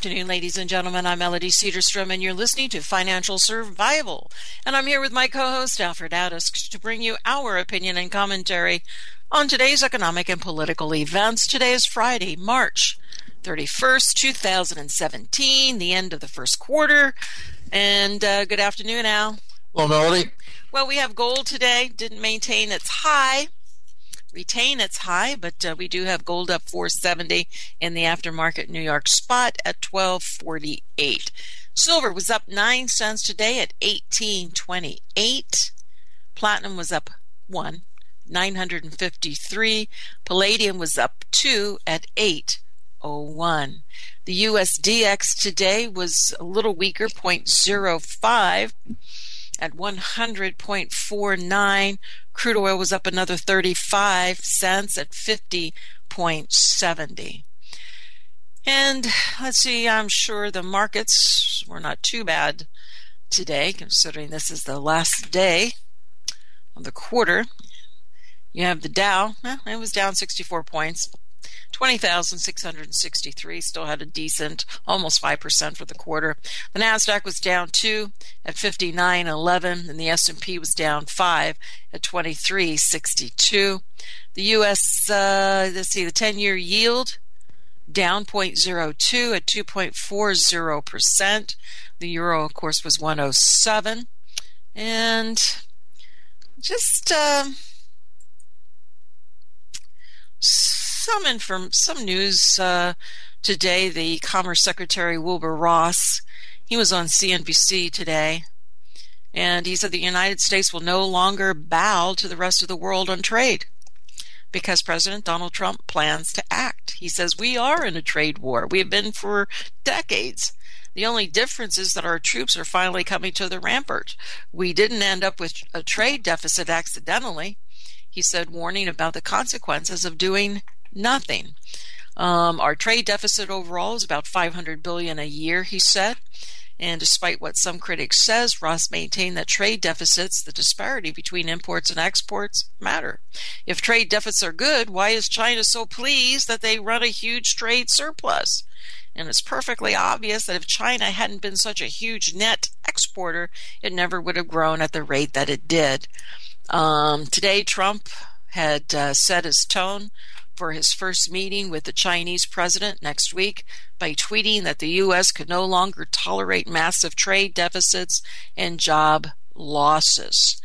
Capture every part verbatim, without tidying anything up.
afternoon, ladies and gentlemen. I'm Melody Cedarstrom, and you're listening to Financial Survival. And I'm here with my co-host, Alfred Addis, to bring you our opinion and commentary on today's economic and political events. Today is Friday, March thirty-first, two thousand seventeen, the end of the first quarter. And uh, good afternoon, Al. Well, Melody. Well, we have gold today. Didn't maintain its high. retain its high, but uh, we do have gold up four seventy in the aftermarket New York spot at twelve forty-eight. Silver was up nine cents today at eighteen twenty-eight. Platinum was up one, nine hundred fifty-three. Palladium was up two at eight oh one. The U S D X today was a little weaker, zero point zero five at one hundred point four nine. Crude oil was up another thirty-five cents at fifty point seven zero. And let's see, I'm sure the markets were not too bad today, considering this is the last day of the quarter. You have the Dow, well, it was down sixty-four points, twenty thousand six hundred sixty-three, still had a decent, almost five percent for the quarter. The NASDAQ was down two at fifty-nine eleven, and the S and P was down five at twenty-three sixty-two. The U S, uh, let's see, the ten-year yield down zero point zero two at two point four zero percent. The euro, of course, was one oh seven. And just uh, some inform- some news uh, today. The Commerce Secretary Wilbur Ross, he was on C N B C today, and he said the United States will no longer bow to the rest of the world on trade because President Donald Trump plans to act. He says we are in a trade war. We have been for decades. The only difference is that our troops are finally coming to the rampart. We didn't end up with a trade deficit accidentally, he said, warning about the consequences of doing nothing. Um, our trade deficit overall is about five hundred billion dollars a year, he said. And despite what some critics says, Ross maintained that trade deficits, the disparity between imports and exports, matter. If trade deficits are good, why is China so pleased that they run a huge trade surplus? And it's perfectly obvious that if China hadn't been such a huge net exporter, it never would have grown at the rate that it did. Um, today, Trump had uh, set his tone for his first meeting with the Chinese president next week by tweeting that the U S could no longer tolerate massive trade deficits and job losses.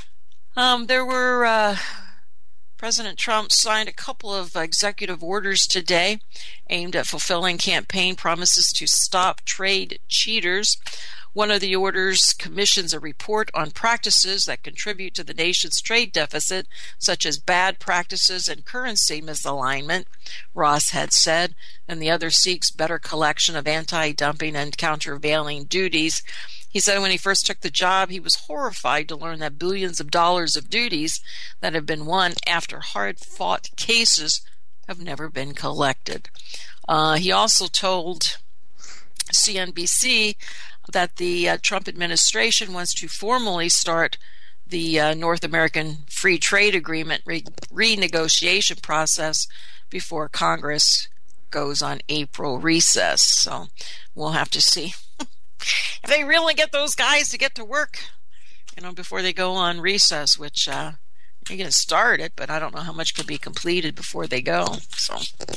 Um, there were uh, President Trump signed a couple of executive orders today aimed at fulfilling campaign promises to stop trade cheaters. One of the orders commissions a report on practices that contribute to the nation's trade deficit, such as bad practices and currency misalignment, Ross had said, and the other seeks better collection of anti-dumping and countervailing duties. He said when he first took the job, he was horrified to learn that billions of dollars of duties that have been won after hard-fought cases have never been collected. Uh, he also told C N B C that the uh, Trump administration wants to formally start the uh, North American Free Trade Agreement re- renegotiation process before Congress goes on April recess. So we'll have to see if they really get those guys to get to work, you know, before they go on recess, which uh, they're going to start it, but I don't know how much can be completed before they go. So.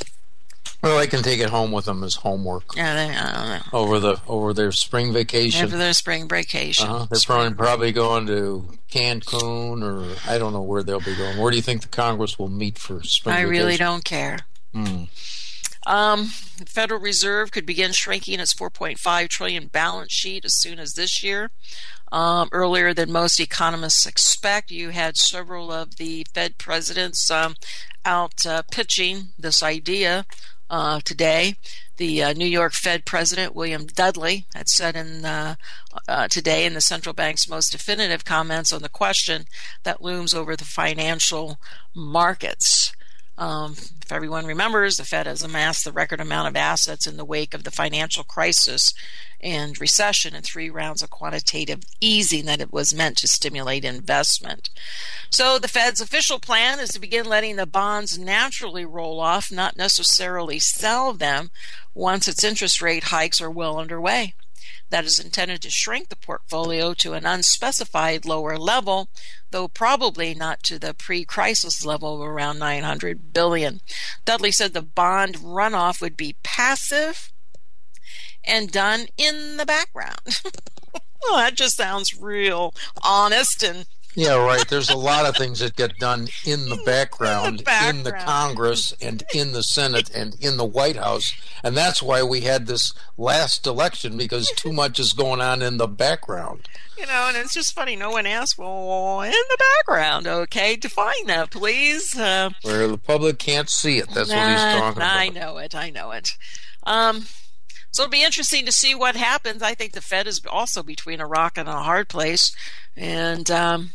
Well, they can take it home with them as homework. Yeah, they, I don't know. Over the over their spring vacation. Over their spring vacation. Uh-huh. They're probably, probably going to Cancun, or I don't know where they'll be going. Where do you think the Congress will meet for spring I vacation? really don't care. Hmm. Um, the Federal Reserve could begin shrinking its four point five trillion dollars balance sheet as soon as this year. Um, earlier than most economists expect. You had several of the Fed presidents um, out uh, pitching this idea. Uh, today, the uh, New York Fed President William Dudley had said in uh, uh, today in the central bank's most definitive comments on the question that looms over the financial markets. Um, if everyone remembers, the Fed has amassed the record amount of assets in the wake of the financial crisis and recession in three rounds of quantitative easing that it was meant to stimulate investment. So the Fed's official plan is to begin letting the bonds naturally roll off, not necessarily sell them, once its interest rate hikes are well underway. That is intended to shrink the portfolio to an unspecified lower level, though probably not to the pre-crisis level of around nine hundred billion dollars. Dudley said the bond runoff would be passive and done in the background. Well, that just sounds real honest and yeah, right. There's a lot of things that get done in the background, in the, background. in the Congress and in the Senate and in the White House. And that's why we had this last election, because too much is going on in the background. You know, and it's just funny. No one asked, well, in the background, okay? Define that, please. Uh, Where the public can't see it. That's nah, what he's talking about. I know it. I know it. Um, so it'll be interesting to see what happens. I think the Fed is also between a rock and a hard place. And um,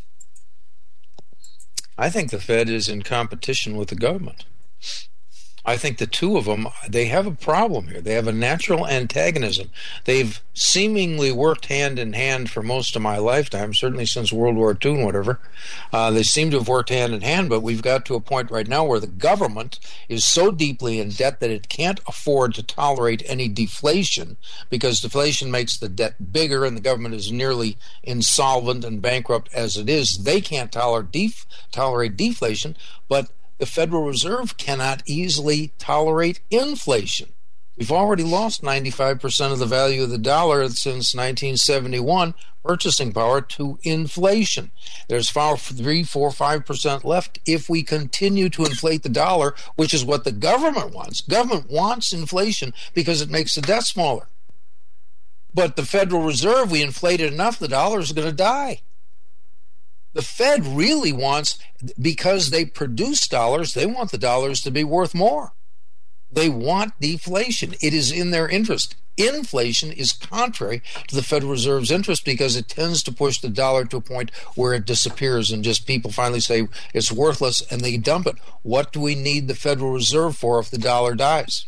I think the Fed is in competition with the government. I think the two of them, they have a problem here. They have a natural antagonism. They've seemingly worked hand in hand for most of my lifetime, certainly since World War Two and whatever. Uh, they seem to have worked hand in hand, but we've got to a point right now where the government is so deeply in debt that it can't afford to tolerate any deflation, because deflation makes the debt bigger, and the government is nearly insolvent and bankrupt as it is. They can't tolerate, def- tolerate deflation, but the Federal Reserve cannot easily tolerate inflation. We've already lost ninety-five percent of the value of the dollar since nineteen seventy-one, purchasing power, to inflation. There's three, four, five percent left if we continue to inflate the dollar, which is what the government wants. Government wants inflation because it makes the debt smaller. But the Federal Reserve, we inflated enough, the dollar is going to die. The Fed really wants, because they produce dollars, they want the dollars to be worth more. They want deflation. It is in their interest. Inflation is contrary to the Federal Reserve's interest, because it tends to push the dollar to a point where it disappears and just people finally say it's worthless and they dump it. What do we need the Federal Reserve for if the dollar dies?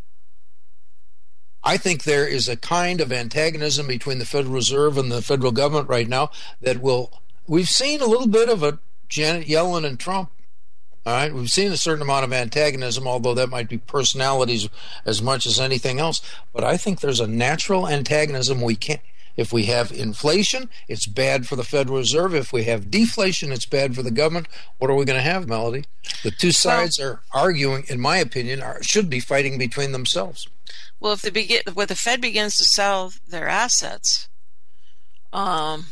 I think there is a kind of antagonism between the Federal Reserve and the federal government right now that will... We've seen a little bit of a Janet Yellen and Trump. All right, we've seen a certain amount of antagonism, although that might be personalities as much as anything else. But I think there's a natural antagonism. We can't. If we have inflation, it's bad for the Federal Reserve. If we have deflation, it's bad for the government. What are we going to have, Melody? The two sides well, are arguing, in my opinion, are, should be fighting between themselves. Well, if the begin, when the Fed begins to sell their assets, um.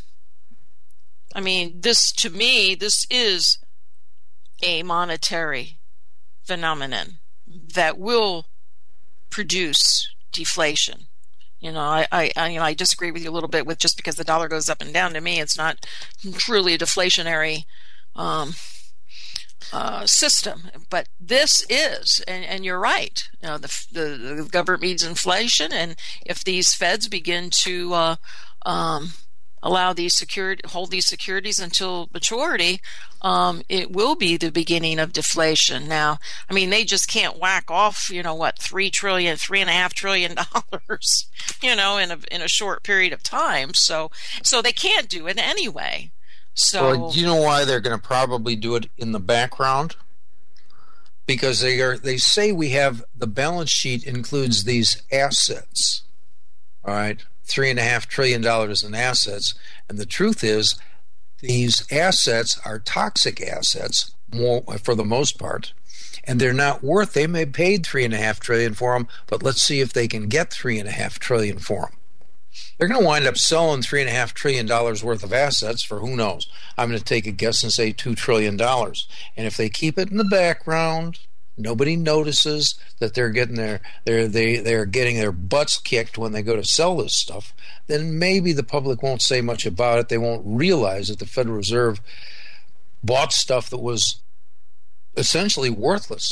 I mean, this, to me, this is a monetary phenomenon that will produce deflation. You know, I, I, I, you know, I disagree with you a little bit with just because the dollar goes up and down. To me, it's not truly a deflationary um, uh, system. But this is, and, and you're right. You know, the, the, the government needs inflation, and if these Feds begin to uh, um, allow these security, hold these securities until maturity, um, it will be the beginning of deflation. Now, I mean, they just can't whack off, you know, what, three trillion, three and a half trillion dollars, you know, in a in a short period of time. So, so they can't do it anyway. So, well, you know why they're going to probably do it in the background? Because they are. They say we have the balance sheet includes these assets. All right. Three and a half trillion dollars in assets, and the truth is, these assets are toxic assets, more for the most part, and they're not worth. They may have paid three and a half trillion for them, but let's see if they can get three and a half trillion for them. They're going to wind up selling three and a half trillion dollars worth of assets for who knows. I'm going to take a guess and say two trillion dollars, and if they keep it in the background, nobody notices that they're getting their they're they they're getting their butts kicked when they go to sell this stuff, then maybe the public won't say much about it. They won't realize that the Federal Reserve bought stuff that was essentially worthless.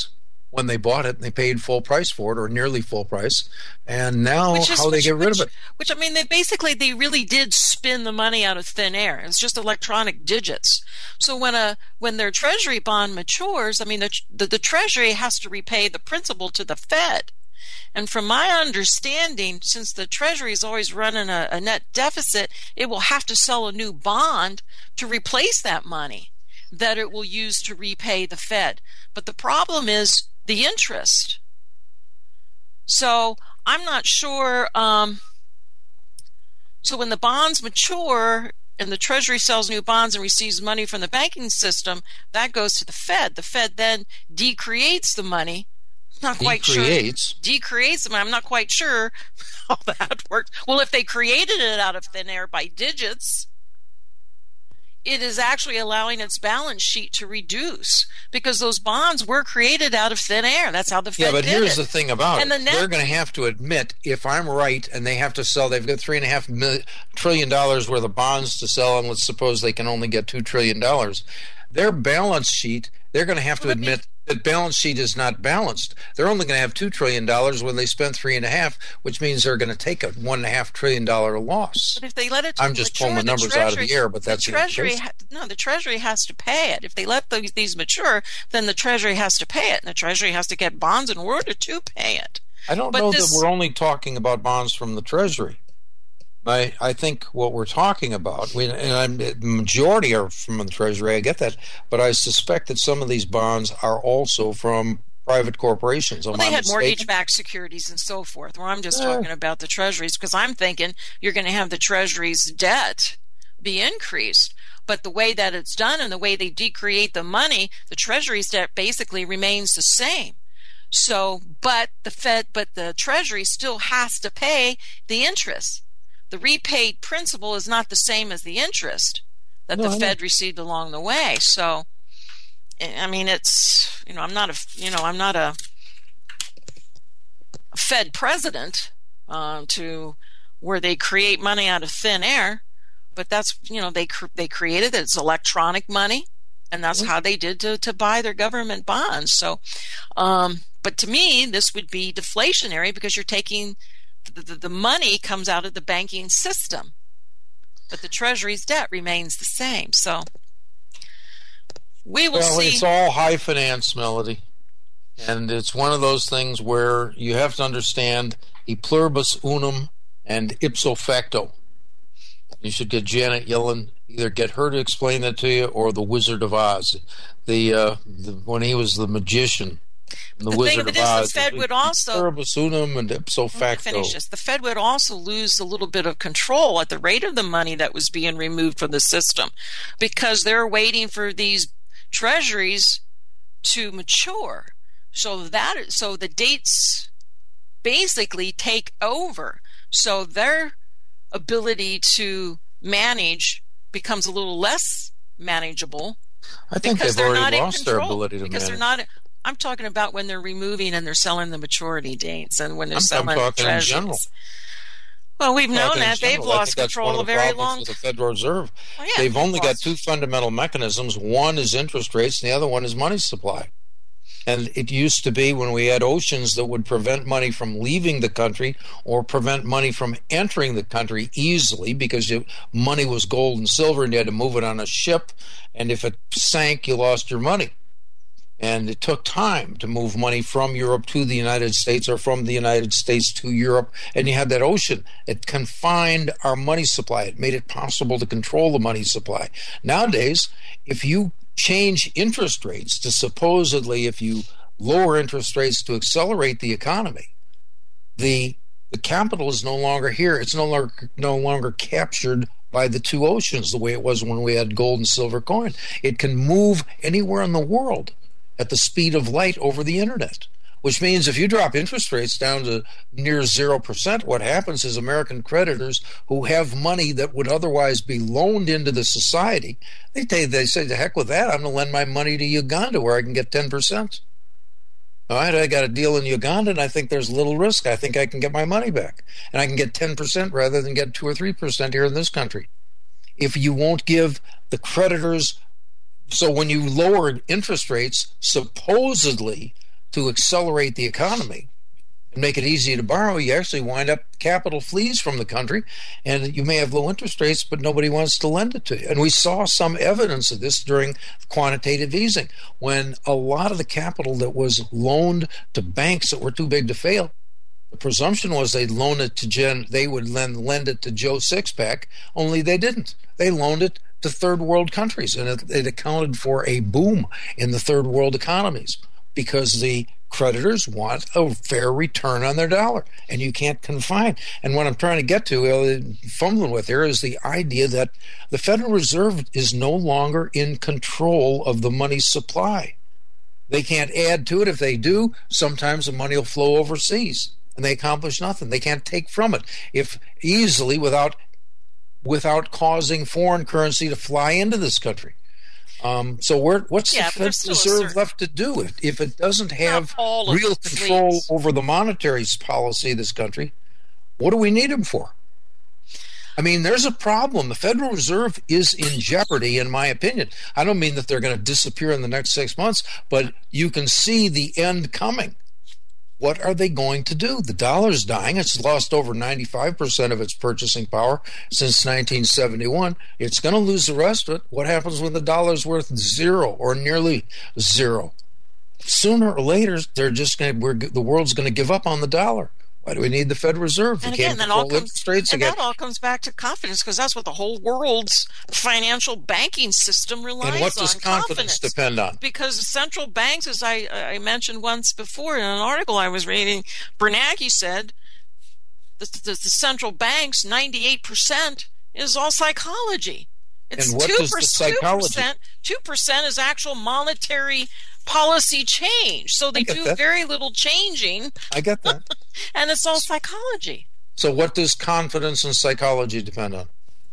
when they bought it, and they paid full price for it, or nearly full price. And now Which is, how they which, get rid which, of it. Which, I mean, they basically, they really did spin the money out of thin air. It's just electronic digits. So when a when their treasury bond matures, I mean, the, the, the treasury has to repay the principal to the Fed. And from my understanding, since the treasury is always running a, a net deficit, it will have to sell a new bond to replace that money that it will use to repay the Fed. But the problem is the interest. So I'm not sure. Um, so when the bonds mature and the Treasury sells new bonds and receives money from the banking system, that goes to the Fed. The Fed then decreates the money. Not quite Decreates. sure. Decreates them. I'm not quite sure how that works. Well, if they created it out of thin air by digits, it is actually allowing its balance sheet to reduce because those bonds were created out of thin air. That's how the Fed Yeah, but did here's it. the thing about And it. the net- They're going to have to admit, if I'm right, and they have to sell, they've got three and a half million, trillion dollars worth of bonds to sell, and let's suppose they can only get two trillion dollars. Their balance sheet, they're going to have to Well, that'd be- admit that balance sheet is not balanced. They're only going to have two trillion dollars when they spend three and a half, which means they're going to take a one and a half trillion dollar loss. But if they let it to I'm just mature, pulling the numbers out of the air, but that's the the Treasury. case. Ha- no, the Treasury has to pay it. If they let those, these mature, then the Treasury has to pay it, and the Treasury has to get bonds in order to pay it. I don't But know this- that we're only talking about bonds from the Treasury. I, I think what we're talking about, we, and I'm, the majority are from the Treasury, I get that, but I suspect that some of these bonds are also from private corporations. Well, Am they I had mistaken? mortgage-backed securities and so forth, where I'm just Yeah. talking about the Treasuries, because I'm thinking you're going to have the Treasury's debt be increased. But the way that it's done and the way they decreate the money, the Treasury's debt basically remains the same. So, but the Fed, but the Treasury still has to pay the interest. The repaid principal is not the same as the interest that No, the I know. Fed received along the way. So, I mean, it's, you know, I'm not a, you know, I'm not a Fed president um, to where they create money out of thin air, but that's, you know, they cr- they created it. It's electronic money, and that's how they did to, to buy their government bonds. So, um, but to me, this would be deflationary because you're taking the, the, the money comes out of the banking system, but the Treasury's debt remains the same. So we will Well, see. it's all high finance, Melody. And it's one of those things where you have to understand e pluribus unum and ipso facto. You should get Janet Yellen, either get her to explain that to you or the Wizard of Oz. The, uh, the when he was the magician, the, The thing Wizard of of it is, the Oz. Fed would e also- pluribus unum and ipso Let me facto. finish this. The Fed would also lose a little bit of control at the rate of the money that was being removed from the system because they're waiting for these treasuries to mature. So that so the dates basically take over. So their ability to manage becomes a little less manageable I think because they've they're not already in lost their control. ability to because manage. they're not. I'm talking about when they're removing and they're selling the maturity dates and when they're I'm- I'm selling talking in treasuries. general. Well, we've known Talking in that they've general, I lost think that's one control of a the very problems long with the Federal Reserve. Oh, yeah, They've only got lost- two fundamental mechanisms. One is interest rates, and the other one is money supply. And it used to be when we had oceans that would prevent money from leaving the country or prevent money from entering the country easily because it, money was gold and silver and you had to move it on a ship. And if it sank, you lost your money. And it took time to move money from Europe to the United States or from the United States to Europe. And you had that ocean. It confined our money supply. It made it possible to control the money supply. Nowadays, if you change interest rates to supposedly, if you lower interest rates to accelerate the economy, the the capital is no longer here. It's no longer no longer captured by the two oceans the way it was when we had gold and silver coin. It can move anywhere in the world at the speed of light over the internet, which means if you drop interest rates down to near zero percent, what happens is American creditors who have money that would otherwise be loaned into the society, they, say, they say, the heck with that, I'm going to lend my money to Uganda where I can get ten percent. All right, I got a deal in Uganda, and I think there's little risk. I think I can get my money back, and I can get ten percent rather than get two or three percent here in this country. If you won't give the creditors, so when you lower interest rates, supposedly to accelerate the economy and make it easy to borrow, you actually wind up capital flees from the country, and you may have low interest rates, but nobody wants to lend it to you. And we saw some evidence of this during quantitative easing, when a lot of the capital that was loaned to banks that were too big to fail, the presumption was they'd loan it to Jen, they would lend, lend it to Joe Sixpack, only they didn't. They loaned it to third world countries, and it, it accounted for a boom in the third world economies because the creditors want a fair return on their dollar, and you can't confine. And what I'm trying to get to, uh, fumbling with here, is the idea that the Federal Reserve is no longer in control of the money supply. They can't add to it. If they do, sometimes the money will flow overseas, and they accomplish nothing. They can't take from it if easily without without causing foreign currency to fly into this country. Um, so where, what's yeah, the Federal Reserve certain, left to do if, if it doesn't have real control fleets. over the monetary policy of this country? What do we need them for? I mean, there's a problem. The Federal Reserve is in jeopardy, in my opinion. I don't mean that they're going to disappear in the next six months, but you can see the end coming. What are they going to do? The dollar's dying. It's lost over ninety-five percent of its purchasing power since nineteen seventy-one. It's going to lose the rest of it. What happens when the dollar's worth zero or nearly zero? Sooner or later, they're just going to, we're, the world's going to give up on the dollar. Why do we need the Federal Reserve? And again, that all, comes, and that all comes back to confidence, because that's what the whole world's financial banking system relies on. And what does confidence, confidence depend on? Because central banks, as I, I mentioned once before in an article I was reading, Bernanke said the, the, the central banks, ninety-eight percent is all psychology. It's and what two is the psychology? two percent, two percent is actual monetary policy change. So they do that. very little changing. I get that. And it's all psychology. So what does confidence and psychology depend on?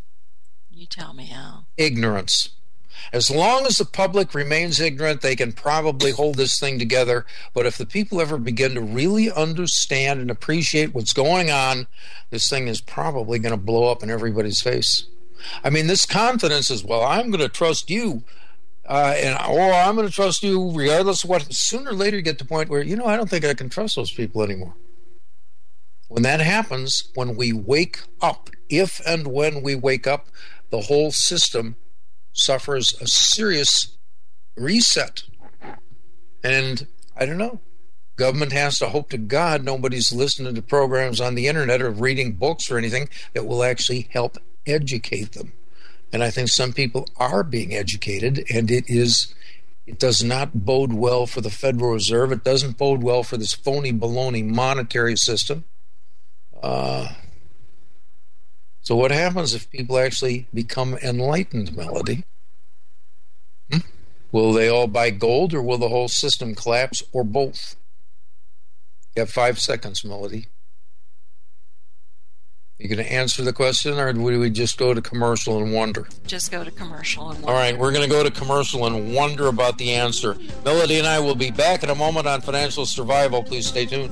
You tell me, Al. Ignorance. As long as the public remains ignorant, they can probably hold this thing together. But if the people ever begin to really understand and appreciate what's going on, this thing is probably going to blow up in everybody's face. I mean, this confidence is, well, I'm going to trust you. Uh, and or I'm going to trust you regardless of what. Sooner or later you get to the point where, you know, I don't think I can trust those people anymore. When that happens, when we wake up, if and when we wake up, the whole system suffers a serious reset. And I don't know. Government has to hope to God nobody's listening to programs on the internet or reading books or anything that will actually help educate them. And I think some people are being educated, and it is it does not bode well for the Federal Reserve. It doesn't bode well for this phony baloney monetary system. Uh, so what happens if people actually become enlightened, Melody? Hmm? Will they all buy gold, or will the whole system collapse, or both? You have five seconds, Melody. You going to answer the question, or do we just go to commercial and wonder? Just go to commercial and wonder. All right, we're going to go to commercial and wonder about the answer. Melody and I will be back in a moment on Financial Survival. Please stay tuned.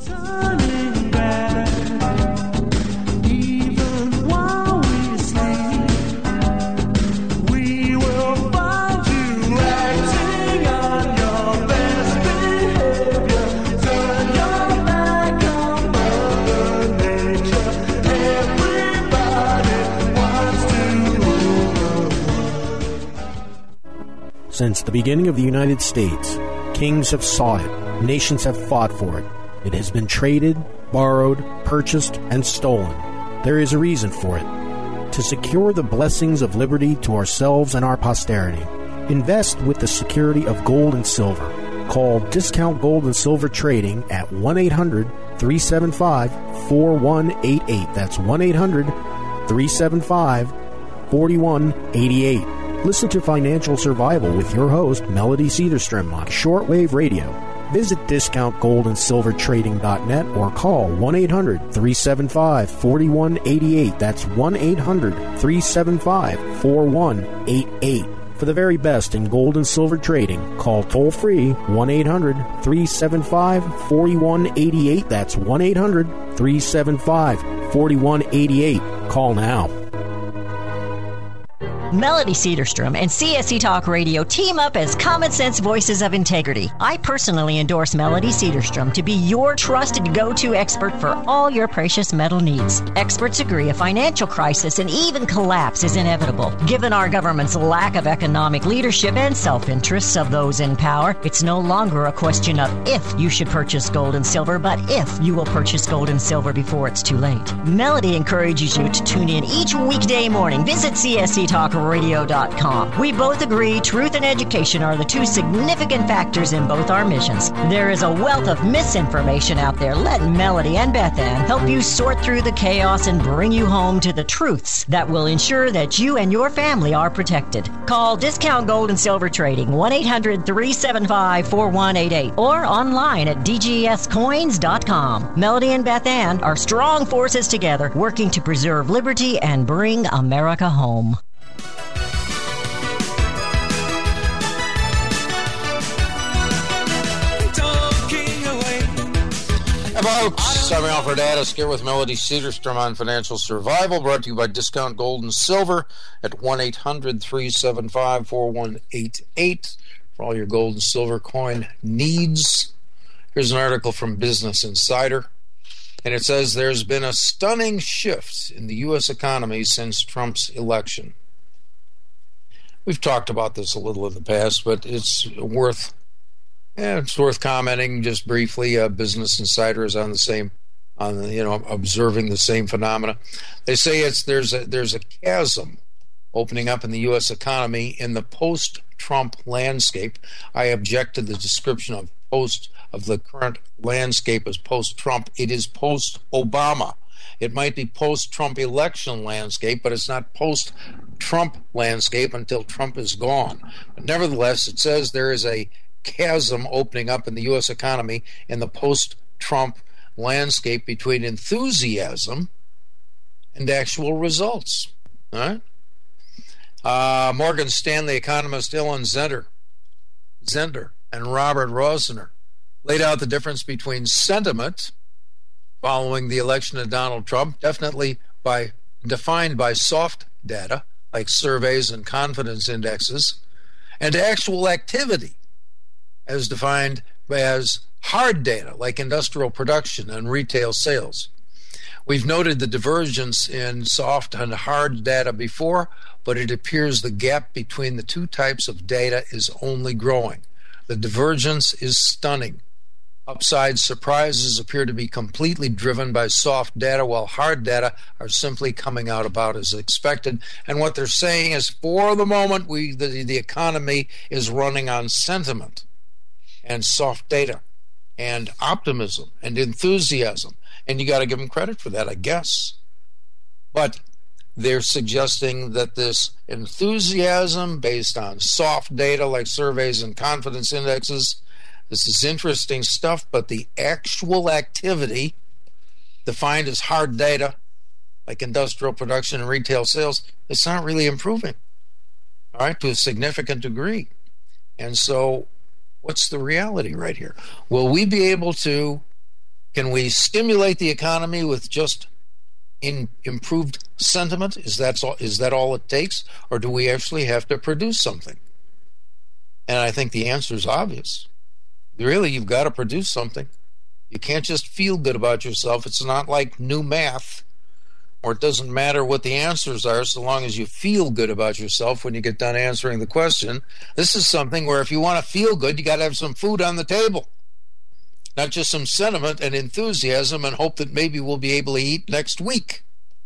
Since the beginning of the United States, kings have sought it, nations have fought for it. It has been traded, borrowed, purchased, and stolen. There is a reason for it. To secure the blessings of liberty to ourselves and our posterity, invest with the security of gold and silver. Call Discount Gold and Silver Trading at one eight hundred, three seven five, four one eight eight. That's one eight hundred, three seven five, four one eight eight. Listen to Financial Survival with your host, Melody Cedarstrom, on shortwave radio. Visit discount gold and silver trading dot net or call one eight hundred, three seven five, four one eight eight. That's one eight hundred, three seven five, four one eight eight. For the very best in gold and silver trading, call toll-free one eight hundred, three seven five, four one eight eight. That's one eight hundred, three seven five, four one eight eight. Call now. Melody Cedarstrom and C S C Talk Radio team up as common sense voices of integrity. I personally endorse Melody Cedarstrom to be your trusted go-to expert for all your precious metal needs. Experts agree a financial crisis and even collapse is inevitable. Given our government's lack of economic leadership and self-interests of those in power, it's no longer a question of if you should purchase gold and silver, but if you will purchase gold and silver before it's too late. Melody encourages you to tune in each weekday morning. Visit C S C Talk radio dot com. We both agree truth and education are the two significant factors in both our missions. There is a wealth of misinformation out there. Let Melody and Beth Ann help you sort through the chaos and bring you home to the truths that will ensure that you and your family are protected. Call Discount Gold and Silver Trading, one eight hundred three seven five four one eight eight, or online at d g s coins dot com. Melody and Beth Ann are strong forces together, working to preserve liberty and bring America home. Folks, I'm Alfred Addis here with Melody Cedarstrom on Financial Survival, brought to you by Discount Gold and Silver at one eight hundred three seven five four one eight eight for all your gold and silver coin needs. Here's an article from Business Insider, and it says there's been a stunning shift in the U S economy since Trump's election. We've talked about this a little in the past, but it's worth Yeah, it's worth commenting just briefly. Uh, Business Insider is on the same, on the, you know, observing the same phenomena. They say it's there's a there's a chasm opening up in the U S economy in the post-Trump landscape. I object to the description of post of the current landscape as post-Trump. It is post-Obama. It might be post-Trump election landscape, but it's not post-Trump landscape until Trump is gone. But nevertheless, it says there is a chasm opening up in the U S economy in the post-Trump landscape between enthusiasm and actual results. All right? Uh, Morgan Stanley economist Ellen Zender, Zender and Robert Rosner laid out the difference between sentiment following the election of Donald Trump, definitely by defined by soft data like surveys and confidence indexes, and actual activity as defined as hard data like industrial production and retail sales. We've noted the divergence in soft and hard data before, but it appears the gap between the two types of data is only growing. The divergence is stunning. Upside surprises appear to be completely driven by soft data, while hard data are simply coming out about as expected. And what they're saying is, for the moment, we the, the economy is running on sentiment and soft data and optimism and enthusiasm. And you got to give them credit for that, I guess. But they're suggesting that this enthusiasm based on soft data like surveys and confidence indexes, this is interesting stuff, but the actual activity defined as hard data like industrial production and retail sales, it's not really improving, all right, to a significant degree. And so what's the reality right here? Will we be able to, can we stimulate the economy with just in improved sentiment? Is that all, is that all it takes? Or do we actually have to produce something? And I think the answer is obvious. Really, you've got to produce something. You can't just feel good about yourself. It's not like new math, or it doesn't matter what the answers are so long as you feel good about yourself when you get done answering the question. This is something where if you want to feel good, you got to have some food on the table, not just some sentiment and enthusiasm and hope that maybe we'll be able to eat next week.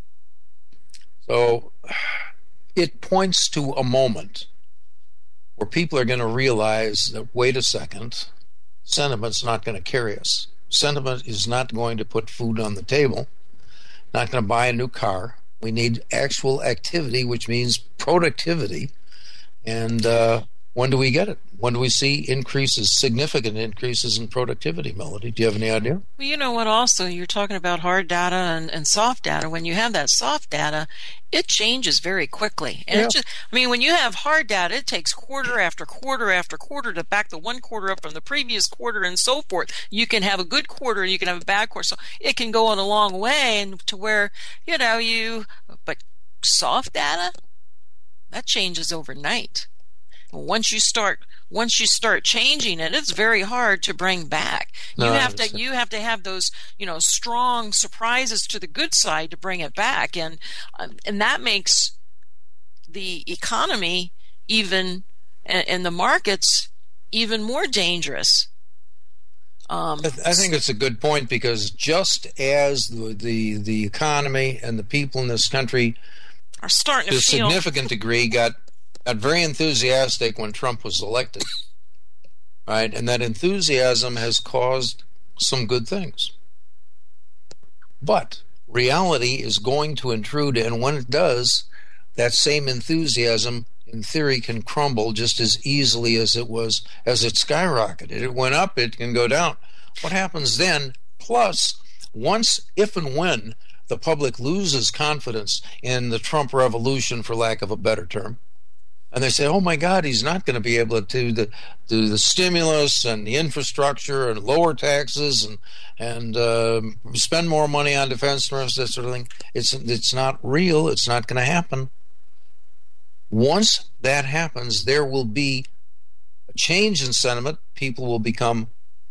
So it points to a moment where people are going to realize that, wait a second, sentiment's not going to carry us. Sentiment is not going to put food on the table, not going to buy a new car. We need actual activity, which means productivity. And uh, when do we get it? When do we see increases, significant increases in productivity, Melody? Do you have any idea? Well, you know what, also, you're talking about hard data and, and soft data. When you have that soft data, it changes very quickly. And yeah. it just, I mean, when you have hard data, it takes quarter after quarter after quarter to back the one quarter up from the previous quarter and so forth. You can have a good quarter and you can have a bad quarter. So it can go on a long way, and to where, you know, you, but soft data, That changes overnight. Once you start, once you start changing it, it's very hard to bring back. No, you I have to, understand. you have to have those, you know, strong surprises to the good side to bring it back, and um, and that makes the economy even and, and the markets even more dangerous. Um, I, th- I think it's a good point, because just as the, the the economy and the people in this country, are starting to to a feel significant degree, got got very enthusiastic when Trump was elected, right? And that enthusiasm has caused some good things. But reality is going to intrude, and when it does, that same enthusiasm, in theory, can crumble just as easily as it was as it skyrocketed. It went up, it can go down. What happens then? Plus, once, if and when the public loses confidence in the Trump revolution, for lack of a better term, and they say, "Oh my God, he's not going to be able to do the do the stimulus and the infrastructure and lower taxes and and uh, spend more money on defense and that sort of thing." It's it's not real. It's not going to happen. Once that happens, there will be a change in sentiment. People will become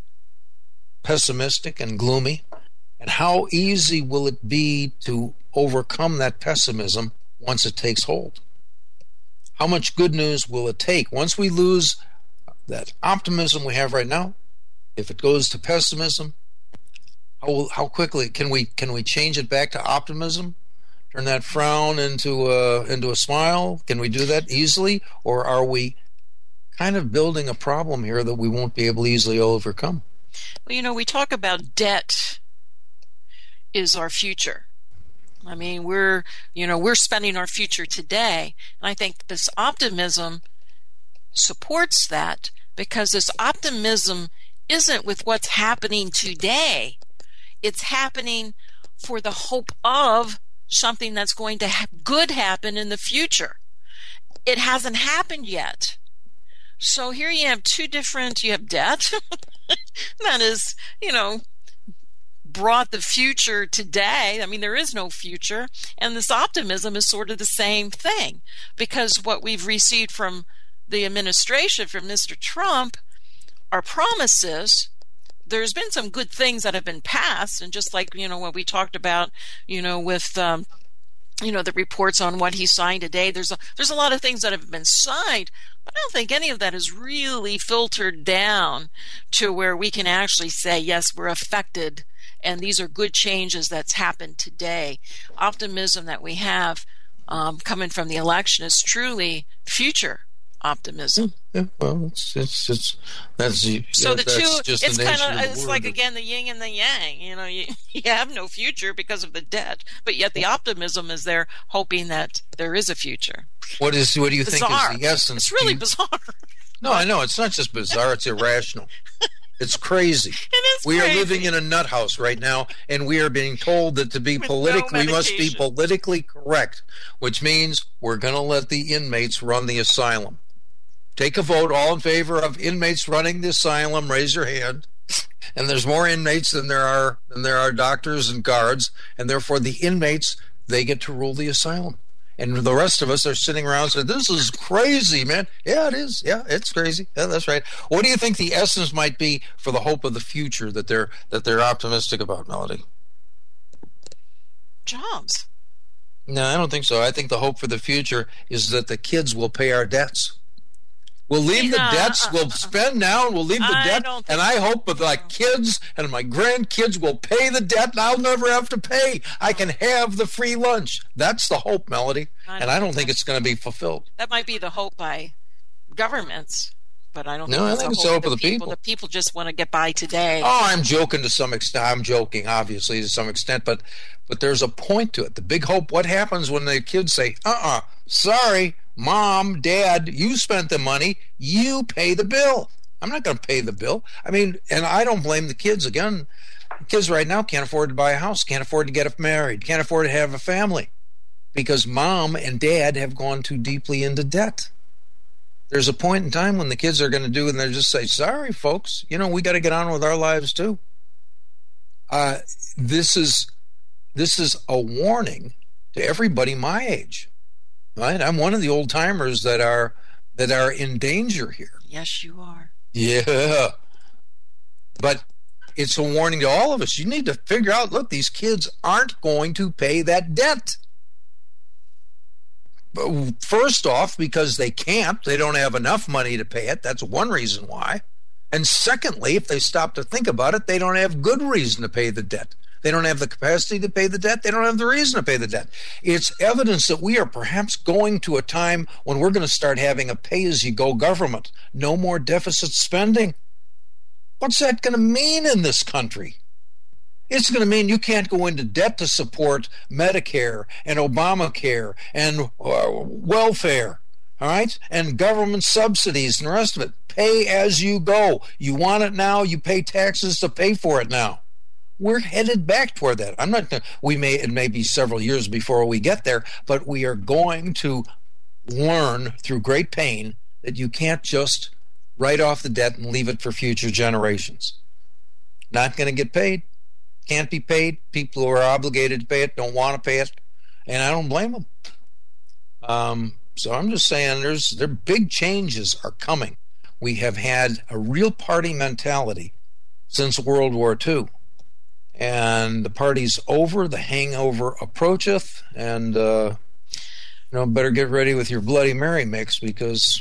pessimistic and gloomy. And how easy will it be to overcome that pessimism once it takes hold? How much good news will it take? Once we lose that optimism we have right now, if it goes to pessimism, how how quickly can we can we change it back to optimism? Turn that frown into a into a smile? Can we do that easily, or are we kind of building a problem here that we won't be able to easily overcome? Well, you know, we talk about debt is our future. I mean, we're, you know, we're spending our future today. And I think this optimism supports that, because this optimism isn't with what's happening today. It's happening for the hope of something that's going to ha- good happen in the future. It hasn't happened yet. So here you have two different, you have debt that is, you know, brought the future today. I mean, there is no future. And this optimism is sort of the same thing, because what we've received from the administration, from Mister Trump, are promises. There's been some good things that have been passed. And just like, you know, what we talked about, you know, with, um, you know, the reports on what he signed today, there's a, there's a lot of things that have been signed, but I don't think any of that is really filtered down to where we can actually say, yes, we're affected, and these are good changes that's happened today. Optimism that we have um, coming from the election is truly future optimism. Yeah, well, it's it's it's that's the So the that's two, just it's the kind nature of, of the it's word. like, again, the yin and the yang. You know, you, you have no future because of the debt, but yet the optimism is there, hoping that there is a future. What is what do you Bizarre. think is the essence? It's really Do you- bizarre. No, I know it's not just bizarre; it's irrational. It's crazy. It is We crazy. are living in a nut house right now, and we are being told that to be With politic, no we must be medication. politically correct, which means we're going to let the inmates run the asylum. Take a vote. All in favor of inmates running the asylum, raise your hand. And there's more inmates than there are than there are doctors and guards, and therefore the inmates, they get to rule the asylum. And the rest of us are sitting around saying, "This is crazy, man." Yeah, it is. Yeah, it's crazy. Yeah, that's right. What do you think the essence might be for the hope of the future that they're that they're optimistic about, Melody? Jobs. No, I don't think so. I think the hope for the future is that the kids will pay our debts. We'll leave the Yeah, debts. uh, We'll uh, spend now, and we'll leave the I debt. don't think And I so. hope that my kids and my grandkids will pay the debt, and I'll never have to pay. I can have the free lunch. That's the hope, Melody. I And I don't think it's going to be fulfilled. That might be the hope by governments, but I don't No, think I it's think the it's the hope hope of of the people. The people just want to get by today. Oh, I'm joking to some extent. I'm joking, obviously, to some extent, but but there's a point to it. The big hope. What happens when the kids say, "Uh-uh, sorry, Mom, Dad, you spent the money. You pay the bill. I'm not going to pay the bill." I mean, and I don't blame the kids. Again, kids right now can't afford to buy a house, can't afford to get married, can't afford to have a family, because Mom and Dad have gone too deeply into debt. There's a point in time when the kids are going to do it, and they'll just say, "Sorry, folks, you know, we got to get on with our lives too." Uh, this is this is a warning to everybody my age. right? I'm one of the old timers that are that are in danger here. Yes, you are. Yeah. But it's a warning to all of us. You need to figure out, look, these kids aren't going to pay that debt. First off, because they can't. They don't have enough money to pay it. That's one reason why. And secondly, if they stop to think about it, they don't have good reason to pay the debt. They don't have the capacity to pay the debt. They don't have the reason to pay the debt. It's evidence that we are perhaps going to a time when we're going to start having a pay-as-you-go government. No more deficit spending. What's that going to mean in this country? It's going to mean you can't go into debt to support Medicare and Obamacare and uh, welfare, all right, and government subsidies and the rest of it. Pay as you go. You want it now, you pay taxes to pay for it now. We're headed back toward that. I'm not. We may it may be several years before we get there, but we are going to learn through great pain that you can't just write off the debt and leave it for future generations. Not going to get paid. Can't be paid. People who are obligated to pay it don't want to pay it, and I don't blame them. Um, so I'm just saying, there's there big changes are coming. We have had a real party mentality since World War Two, and the party's over. The hangover approacheth, and uh, you know, better get ready with your Bloody Mary mix because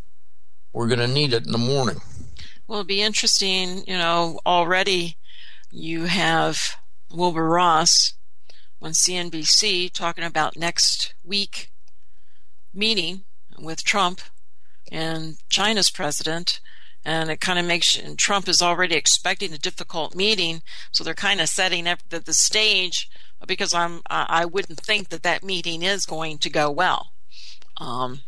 we're going to need it in the morning. Well, it'll be interesting. You know, already you have Wilbur Ross on C N B C talking about next week meeting with Trump and China's president, and it kind of makes and Trump is already expecting a difficult meeting, so they're kind of setting up the, the stage because I'm I wouldn't think that that meeting is going to go well. Um,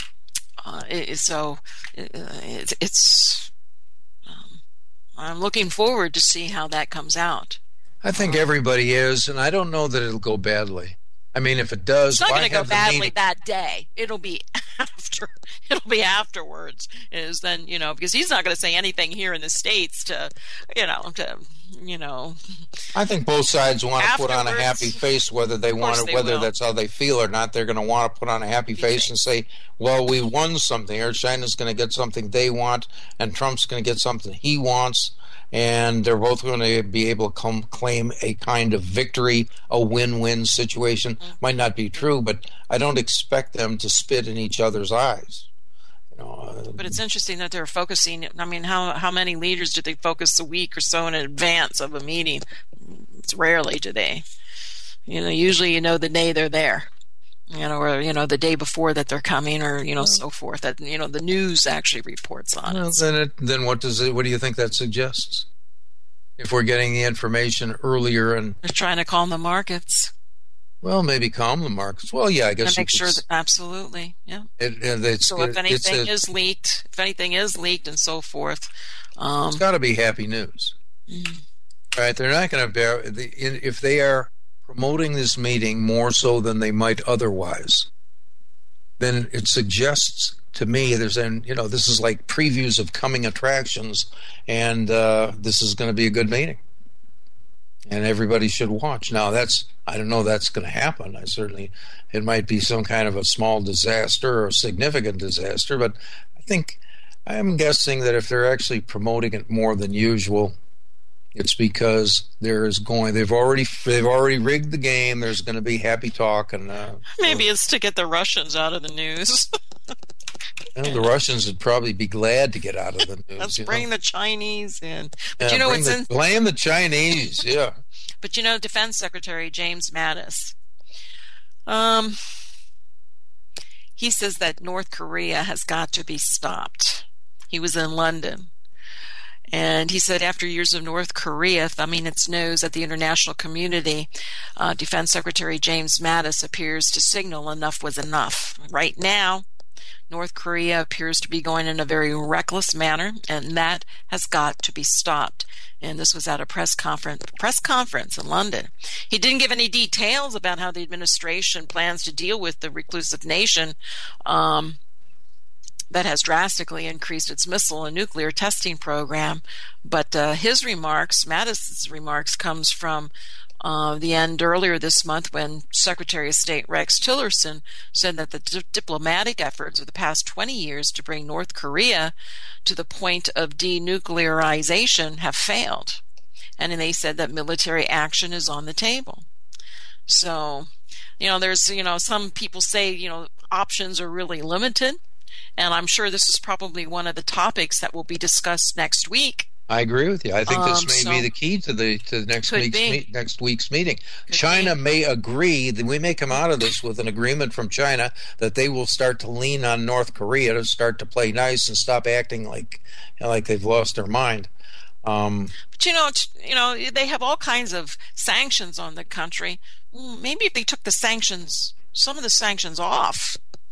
uh, it, so it, it, it's. Um, I'm looking forward to see how that comes out. I think everybody is, and I don't know that it'll go badly. I mean, if it does, it's not going to go badly meeting? that day. It'll be after. It'll be afterwards. Is then you know because he's not going to say anything here in the States to, you know, to you know. I think both sides want to put on a happy face, whether they want it, whether will. that's how they feel or not. They're going to want to put on a happy face and say, "Well, we won something here. China's going to get something they want, and Trump's going to get something he wants." And they're both going to be able to come claim a kind of victory, a win-win situation. Mm-hmm. Might not be true, but I don't expect them to spit in each other's eyes. You know, uh, but it's interesting that they're focusing. I mean, how how many leaders do they focus a week or so in advance of a meeting? It's rarely do they. You know, usually you know the day they're there. You know, or you know the day before that they're coming, or you know, so forth. That you know the news actually reports on well, it. Then, it, then what does it? What do you think that suggests? If we're getting the information earlier and they're trying to calm the markets. Well, maybe calm the markets. Well, yeah, I guess. To make sure that absolutely, yeah. It, it, it's, so if it, anything a, is leaked, if anything is leaked, and so forth, um, it's got to be happy news, mm. right? They're not going to bear the, if they are promoting this meeting more so than they might otherwise, then it suggests to me there's an you know this is like previews of coming attractions, and uh, this is going to be a good meeting, and everybody should watch. Now that's I don't know that's going to happen. I certainly it might be some kind of a small disaster or a significant disaster, but I think I'm guessing that if they're actually promoting it more than usual, it's because there is going. They've already they've already rigged the game. There's going to be happy talk, and uh, maybe it's to get the Russians out of the news. Well, the Russians would probably be glad to get out of the news. Let's bring know? the Chinese in. But yeah, you know, bring it's the, in, blame the Chinese. Yeah. But you know, Defense Secretary James Mattis, um, he says that North Korea has got to be stopped. He was in London. And he said after years of North Korea thumbing its nose at the international community, uh, Defense Secretary James Mattis appears to signal enough was enough. Right now, North Korea appears to be going in a very reckless manner, and that has got to be stopped. And this was at a press conference, press conference in London. He didn't give any details about how the administration plans to deal with the reclusive nation um, that has drastically increased its missile and nuclear testing program. But uh, his remarks, Mattis's remarks, comes from uh, the end earlier this month when Secretary of State Rex Tillerson said that the di- diplomatic efforts of the past twenty years to bring North Korea to the point of denuclearization have failed. And they said that military action is on the table. So, you know, there's, you know, some people say, you know, options are really limited. And I'm sure this is probably one of the topics that will be discussed next week. I agree with you. I think this Um, may so- be the key to the to the next Could week's be. meet, next week's meeting. Could China be. may agree that we may come out of this with an agreement from China that they will start to lean on North Korea to start to play nice and stop acting like like they've lost their mind. Um, But you know, t- you know, they have all kinds of sanctions on the country. Mm, Maybe if they took the sanctions, some of the sanctions off,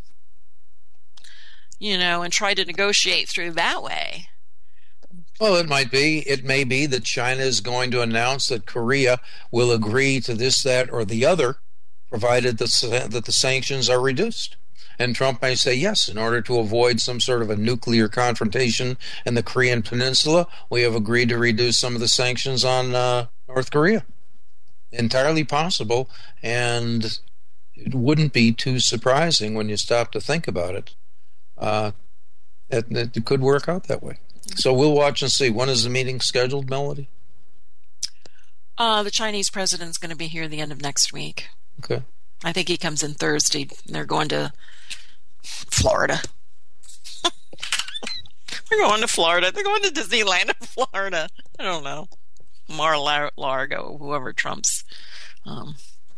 you know, and tried to negotiate through that way. Well, it might be. It may be that China is going to announce that Korea will agree to this, that, or the other, provided the, that the sanctions are reduced. And Trump may say, yes, in order to avoid some sort of a nuclear confrontation in the Korean Peninsula, we have agreed to reduce some of the sanctions on uh, North Korea. Entirely possible, and it wouldn't be too surprising when you stop to think about it. Uh, it, it could work out that way. So we'll watch and see. When is the meeting scheduled, Melody? Uh, the Chinese president's going to be here the end of next week. Okay. I think he comes in Thursday. They're going to Florida. They're going to Florida. They're going to Disneyland in Florida. I don't know. Mar-a-Lago, whoever Trump's. Um,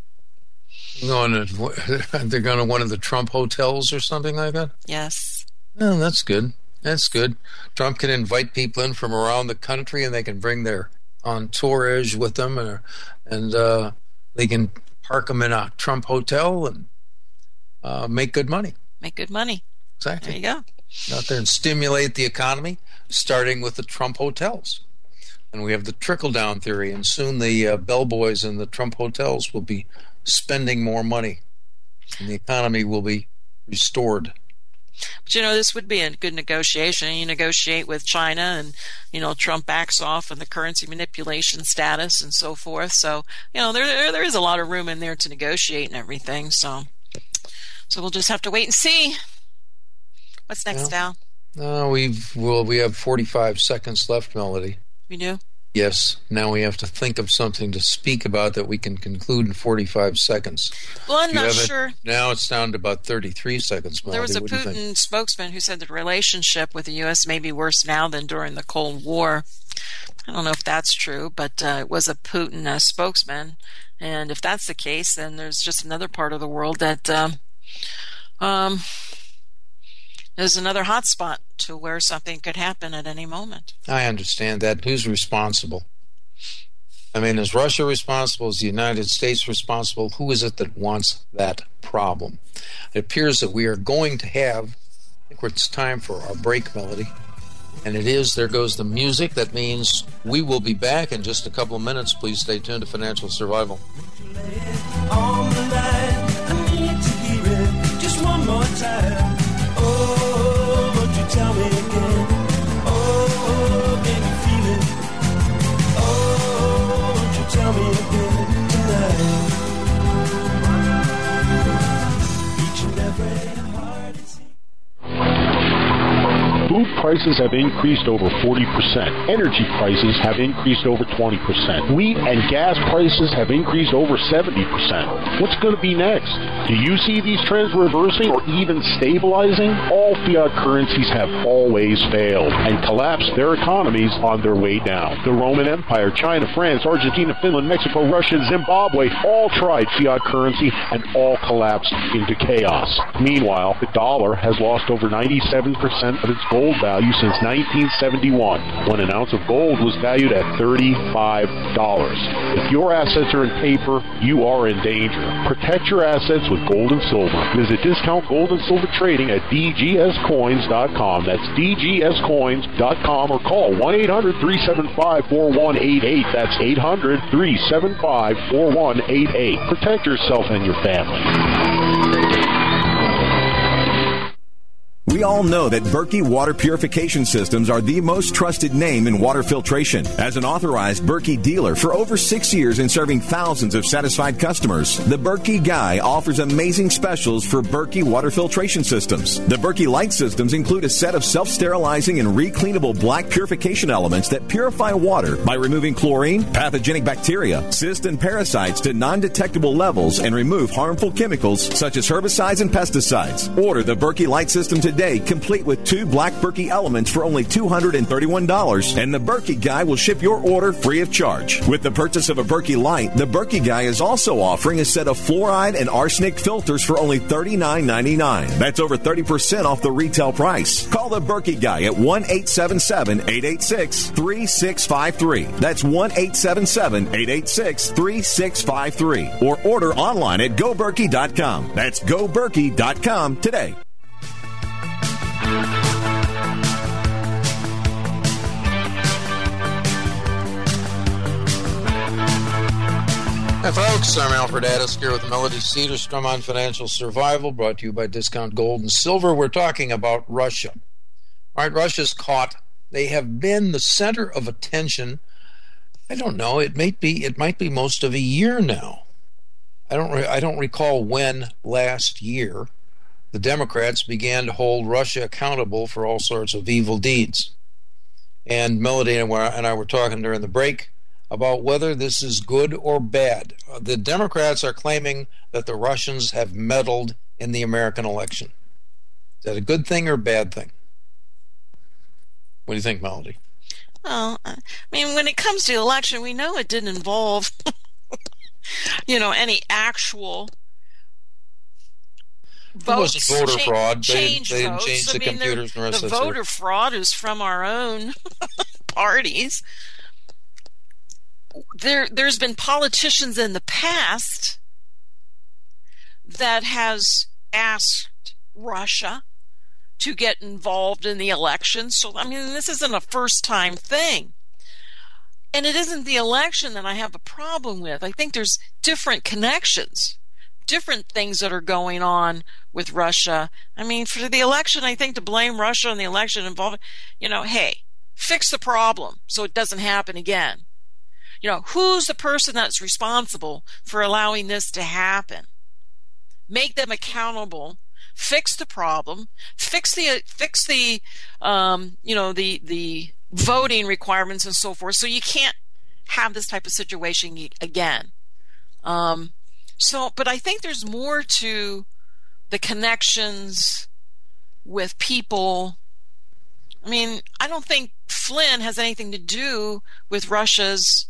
Going to, they're going to one of the Trump hotels or something like that? yes. Oh, that's good. That's good. Trump can invite people in from around the country, and they can bring their entourage with them, and, and uh, they can park them in a Trump hotel and uh, make good money. Make good money. Exactly. There you go. Out there and stimulate the economy, starting with the Trump hotels. And we have the trickle-down theory, and soon the uh, bellboys in the Trump hotels will be spending more money, and the economy will be restored. But, you know, this would be a good negotiation. You negotiate with China and, you know, Trump backs off on the currency manipulation status and so forth. So, you know, there, there there is a lot of room in there to negotiate and everything. So so we'll just have to wait and see. What's next, Yeah. Al? Uh, we've well, we have forty-five seconds left, Melody. We do? Yes. Now we have to think of something to speak about that we can conclude in forty-five seconds. Well, I'm Do you not have it? sure. Now it's down to about thirty-three seconds, Melody. There was a What do you think? Putin spokesman who said the relationship with the U S may be worse now than during the Cold War. I don't know if that's true, but uh, it was a Putin uh, spokesman. And if that's the case, then there's just another part of the world that um, um, is another hot spot to where something could happen at any moment. I understand that. Who's responsible? I mean, is Russia responsible? Is the United States responsible? Who is it that wants that problem? It appears that we are going to have, I think it's time for our break, Melody. And it is, there goes the music. That means we will be back in just a couple of minutes. Please stay tuned to Financial Survival. On the line, I need to hear it just one more time. Oh, won't you tell me again? Oh, can you feel it? Oh, won't you tell me again tonight? Each and every heart is. Food prices have increased over forty percent. Energy prices have increased over twenty percent. Wheat and gas prices have increased over seventy percent. What's going to be next? Do you see these trends reversing or even stabilizing? All fiat currencies have always failed and collapsed their economies on their way down. The Roman Empire, China, France, Argentina, Finland, Mexico, Russia, Zimbabwe all tried fiat currency and all collapsed into chaos. Meanwhile, the dollar has lost over ninety-seven percent of its gold value since nineteen seventy-one, when an ounce of gold was valued at thirty-five dollars. If your assets are in paper, you are in danger. Protect your assets with gold and silver. Visit Discount Gold and Silver Trading at d g s coins dot com. That's d g s coins dot com, or call one eight hundred, three seven five, four one eight eight. That's eight hundred, three seven five, four one eight eight. Protect yourself and your family. We all know that Berkey Water Purification Systems are the most trusted name in water filtration. As an authorized Berkey dealer for over six years and serving thousands of satisfied customers, the Berkey Guy offers amazing specials for Berkey water filtration systems. The Berkey Light systems include a set of self-sterilizing and recleanable black purification elements that purify water by removing chlorine, pathogenic bacteria, cysts, and parasites to non-detectable levels and remove harmful chemicals such as herbicides and pesticides. Order the Berkey Light system today, complete with two black Berkey elements for only two hundred thirty-one dollars, and the Berkey Guy will ship your order free of charge. With the purchase of a Berkey Light, the Berkey Guy is also offering a set of fluoride and arsenic filters for only thirty-nine ninety-nine. That's over thirty percent off the retail price. Call the Berkey Guy at one eight seven seven, eight eight six, three six five three. That's one eight seven seven, eight eight six, three six five three. Or order online at go berkey dot com. That's go berkey dot com today. Hi, folks. I'm Alfred Addis here with Melody Cedarstrom on Financial Survival, brought to you by Discount Gold and Silver. We're talking about Russia. All right, Russia's caught. They have been the center of attention. I don't know. It might be. It might be most of a year now. I don't. Re- I don't recall when last year the Democrats began to hold Russia accountable for all sorts of evil deeds. And Melody and I were talking during the break about whether this is good or bad. The Democrats are claiming that the Russians have meddled in the American election. Is that a good thing or a bad thing? What do you think, Melody? Well, I mean, when it comes to the election, we know it didn't involve, you know, any actual votes. It wasn't voter cha- fraud. They, change they didn't votes. change the I mean, computers and the rest the of that voter stuff. fraud is from our own parties. There, there's been politicians in the past that has asked Russia to get involved in the election. So, I mean, this isn't a first-time thing. And it isn't the election that I have a problem with. I think there's different connections, different things that are going on with Russia. I mean, for the election, I think to blame Russia on the election involving, you know, hey, fix the problem so it doesn't happen again. You know, who's the person that's responsible for allowing this to happen? Make them accountable. Fix the problem. Fix the fix the um, you know the the voting requirements and so forth. So you can't have this type of situation again. Um, so, but I think there's more to the connections with people. I mean, I don't think Flynn has anything to do with Russia's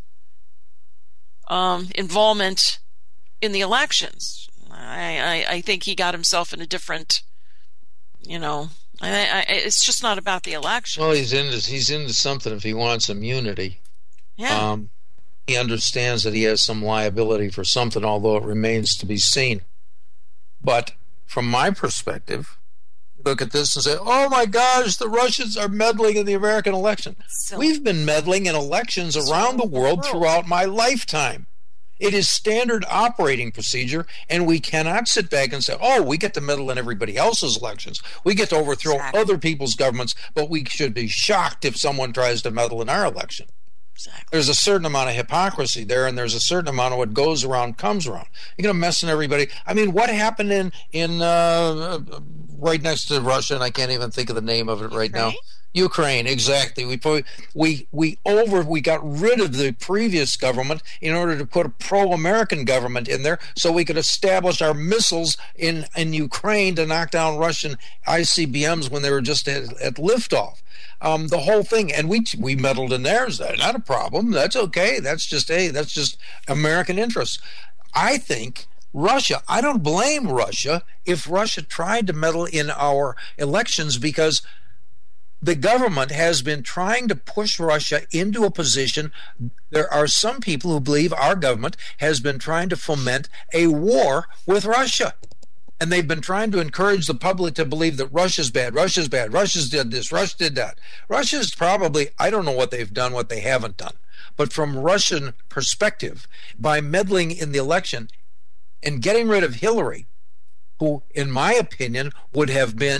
Um, involvement in the elections. I, I, I think he got himself in a different, you know, I, I, it's just not about the election. Well, he's into he's into something if he wants immunity. Yeah. Um, he understands that he has some liability for something, although it remains to be seen. But from my perspective, look at this and say, oh my gosh, the Russians are meddling in the American election. So, We've been meddling in elections around the world throughout my lifetime. It is standard operating procedure, and we cannot sit back and say, oh, we get to meddle in everybody else's elections. We get to overthrow Exactly. other people's governments, but we should be shocked if someone tries to meddle in our election. exactly. There's a certain amount of hypocrisy there, and there's a certain amount of what goes around comes around. You're going to mess in everybody. I mean, what happened in, in uh, right next to Russia, and I can't even think of the name of it right now. Ukraine? Ukraine, exactly. We put, we we over we got rid of the previous government in order to put a pro-American government in there, so we could establish our missiles in in Ukraine to knock down Russian I C B Ms when they were just at, at liftoff. Um, the whole thing, and we we meddled in there. Is not a problem. That's okay. That's just a that's just American interests. I think Russia. I don't blame Russia if Russia tried to meddle in our elections, because the government has been trying to push Russia into a position. There are some people who believe our government has been trying to foment a war with Russia. And they've been trying to encourage the public to believe that Russia's bad, Russia's bad, Russia's did this, Russia did that. Russia's probably, I don't know what they've done, what they haven't done. But from Russian perspective, by meddling in the election and getting rid of Hillary, who, in my opinion, would have been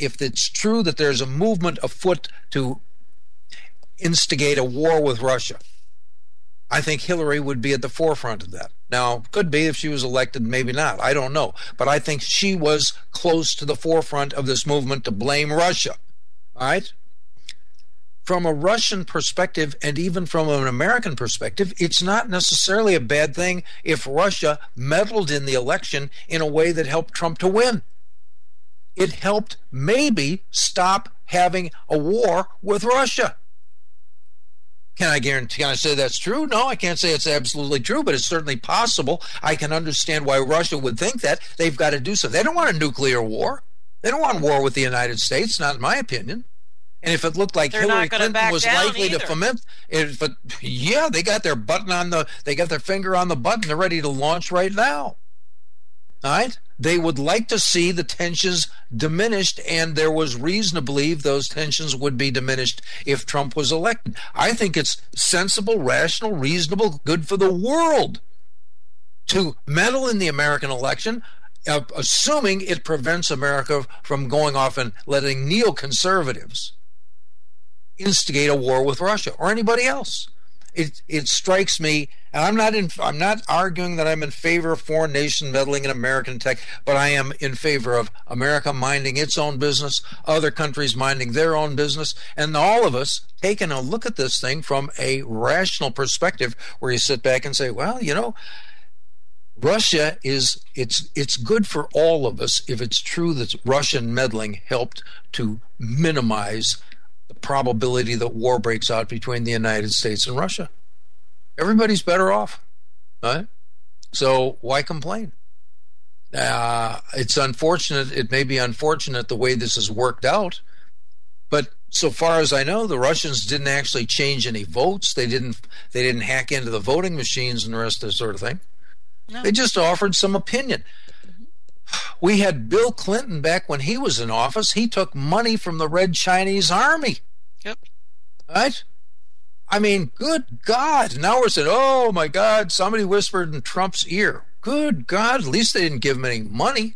if it's true that there's a movement afoot to instigate a war with Russia, I think Hillary would be at the forefront of that. Now, could be if she was elected, maybe not. I don't know. But I think she was close to the forefront of this movement to blame Russia. All right? From a Russian perspective, and even from an American perspective, it's not necessarily a bad thing if Russia meddled in the election in a way that helped Trump to win. It helped maybe stop having a war with Russia. Can I guarantee, can I say that's true? No, I can't say it's absolutely true, but it's certainly possible. I can understand why Russia would think that. They've got to do so. They don't want a nuclear war. They don't want war with the United States, not in my opinion. And if it looked like They're Hillary not gonna Clinton back was down likely either. to foment, if it, yeah, they got their button on the, they got their finger on the button. They're ready to launch right now. All right? They would like to see the tensions diminished, and there was reason to believe those tensions would be diminished if Trump was elected. I think it's sensible, rational, reasonable, good for the world to meddle in the American election, uh, assuming it prevents America from going off and letting neoconservatives instigate a war with Russia or anybody else. It it strikes me, and I'm not in I'm not arguing that I'm in favor of foreign nation meddling in American tech, but I am in favor of America minding its own business, other countries minding their own business, and all of us taking a look at this thing from a rational perspective, where you sit back and say, well, you know, Russia is it's it's good for all of us if it's true that Russian meddling helped to minimize the probability that war breaks out between the United States and Russia. Everybody's better off, right? So why complain? Uh, it's unfortunate. It may be unfortunate the way this has worked out, but so far as I know, the Russians didn't actually change any votes. They didn't. They didn't hack into the voting machines and the rest of the sort of thing. No. They just offered some opinion. We had Bill Clinton back when he was in office. He took money from the Red Chinese Army. Yep. Right? I mean, good God. Now we're saying, oh, my God, somebody whispered in Trump's ear. Good God. At least they didn't give him any money.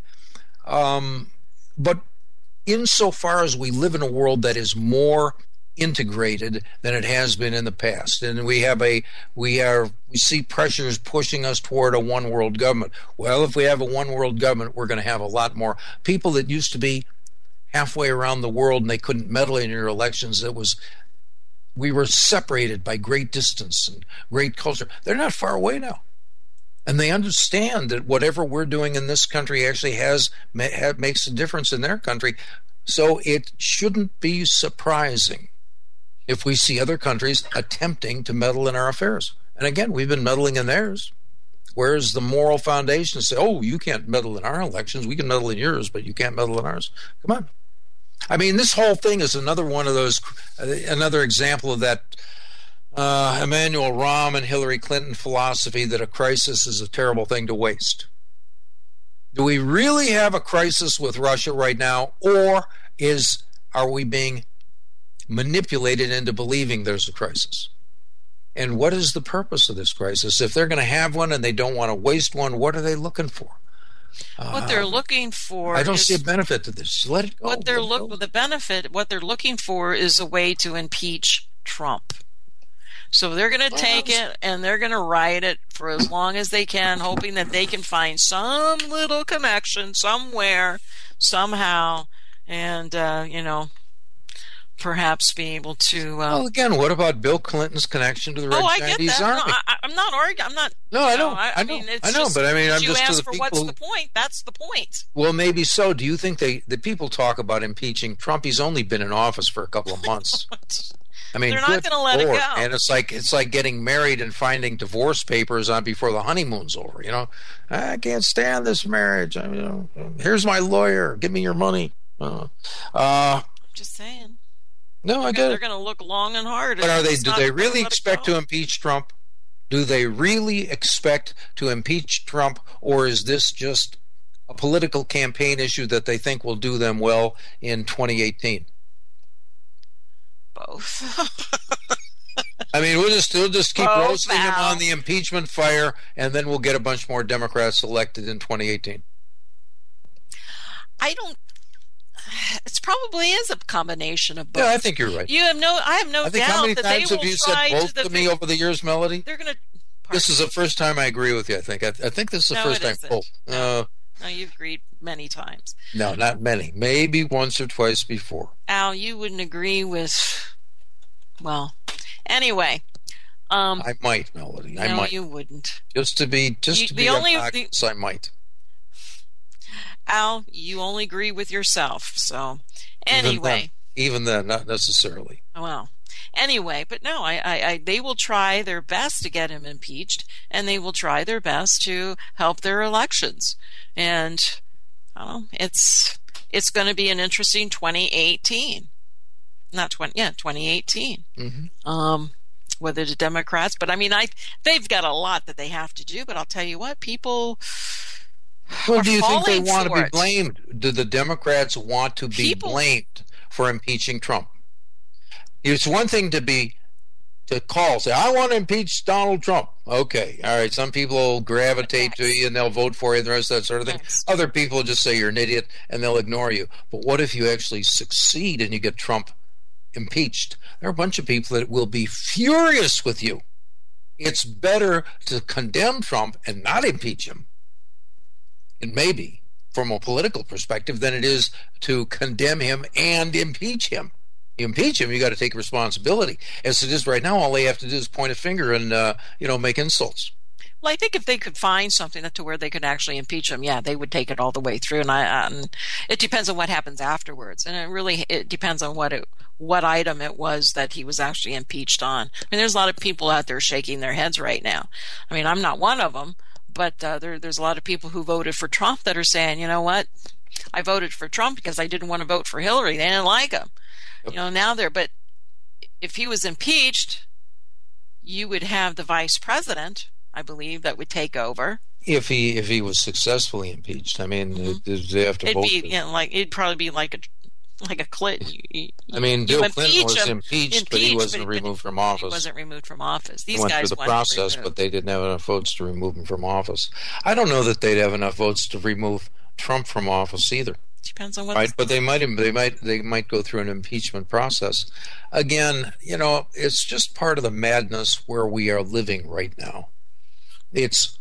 Um, but insofar as we live in a world that is more integrated than it has been in the past, and we have a we are we see pressures pushing us toward a one world government. Well, if we have a one world government, we're going to have a lot more people that used to be halfway around the world and they couldn't meddle in your elections. It was we were separated by great distance and great culture. They're not far away now, and they understand that whatever we're doing in this country actually has makes a difference in their country. So it shouldn't be surprising if we see other countries attempting to meddle in our affairs. And again, we've been meddling in theirs. Where's the moral foundation to say, oh, you can't meddle in our elections, we can meddle in yours, but you can't meddle in ours? Come on. I mean, this whole thing is another one of those, uh, another example of that uh, Emmanuel Rahm and Hillary Clinton philosophy that a crisis is a terrible thing to waste. Do we really have a crisis with Russia right now, or is are we being manipulated into believing there's a crisis? And what is the purpose of this crisis? If they're going to have one and they don't want to waste one, what are they looking for? What they're looking for I don't is, see a benefit to this. Just let it go. what they're Let it look go. the benefit what they're looking for is a way to impeach Trump. So they're going to take it and they're going to ride it for as long as they can, hoping that they can find some little connection somewhere, somehow, and uh, you know, perhaps be able to. Uh, Well, again, what about Bill Clinton's connection to the Red oh, I get Chinese that. No, Army? I, I'm not arguing. I'm not. No, I you know. I, I know. mean, it's I know, just, but I mean, I'm you just to ask the for people what's who- the point. That's the point. Well, maybe so. Do you think they the people talk about impeaching Trump? He's only been in office for a couple of months. I mean, They're not good gonna let it Lord. go. And it's like it's like getting married and finding divorce papers on before the honeymoon's over. You know, I can't stand this marriage. I mean, you know, here's my lawyer. Give me your money. Uh, uh, Just saying. no, I get They're it. going to look long and hard. But are they? It's Do not they gonna really let it expect go. to impeach Trump? Do they really expect to impeach Trump, or is this just a political campaign issue that they think will do them well in twenty eighteen? Both. I mean, we'll just we'll just keep Both roasting him now. on the impeachment fire, and then we'll get a bunch more Democrats elected in twenty eighteen. I don't. It probably is a combination of both. Yeah, I think you're right. You have no, I have no I think doubt how many that times they have will you try said both to, to, the, me over the years, Melody? They're going to. This is the first time I agree with you, I think. I, I think this is the No, first it time. isn't. Oh, No. uh, No, you've agreed many times. no, not many. Maybe once or twice before. Al, you wouldn't agree with. Well, anyway. Um, I might, Melody. I no, might. you wouldn't. Just to be, just You- to the be only- obnoxious, I might. Al, you only agree with yourself. So, Even anyway. then, even then, not necessarily. Well, anyway, but no, I, I, I, they will try their best to get him impeached, and they will try their best to help their elections. And I don't know, it's it's going to be an interesting twenty eighteen, not twenty, yeah, twenty eighteen. Mm-hmm. Um, whether the Democrats, but I mean, I they've got a lot that they have to do. But I'll tell you what, people. Well, are do you think they falling want to for be it. blamed? Do the Democrats want to be People- blamed for impeaching Trump? It's one thing to be to call, say, I want to impeach Donald Trump. Okay, all right. Some people will gravitate to you and they'll vote for you and the rest of that sort of thing. Next. Other people just say you're an idiot and they'll ignore you. But what if you actually succeed and you get Trump impeached? There are a bunch of people that will be furious with you. It's better to condemn Trump and not impeach him. It may be, from a political perspective, than it is to condemn him and impeach him. You impeach him, you got to take responsibility. As it is right now, all they have to do is point a finger and uh, you know make insults. Well, I think if they could find something that to where they could actually impeach him, yeah, they would take it all the way through. And I, um, it depends on what happens afterwards, and it really it depends on what it, what item it was that he was actually impeached on. I mean, there's a lot of people out there shaking their heads right now. I mean, I'm not one of them, but uh, there, there's a lot of people who voted for Trump that are saying, you know what, I voted for Trump because I didn't want to vote for Hillary. They didn't like him. You know, now they're, but if he was impeached, you would have the vice president, I believe, that would take over. If he if he was successfully impeached, I mean, Mm-hmm. it- they have to It'd vote. be, for- you know, like it'd probably be like a like a clit. You, you, I mean, you Bill impeach Clinton was him, impeached, but he impeach, wasn't but removed from He office. wasn't removed from office. He These went guys through the wanted process, removed. but they didn't have enough votes to remove him from office. I don't know that they'd have enough votes to remove Trump from office either. Depends on what. Right, but they might they might they might go through an impeachment process. Again, you know, it's just part of the madness where we are living right now. It's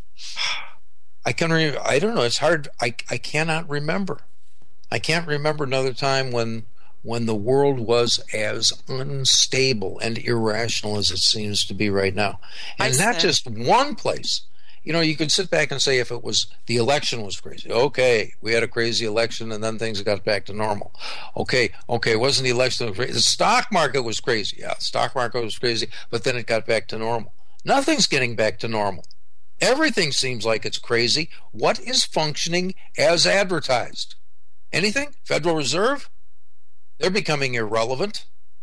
I can re- I don't know. It's hard. I I cannot remember. I can't remember another time when when the world was as unstable and irrational as it seems to be right now, and I not said- just one place. You know, you could sit back and say if it was the election was crazy. Okay, we had a crazy election and then things got back to normal. Okay, okay, wasn't the election crazy? The stock market was crazy. Yeah, the stock market was crazy, but then it got back to normal. Nothing's getting back to normal. Everything seems like it's crazy. What is functioning as advertised? Anything? Federal Reserve? They're becoming irrelevant.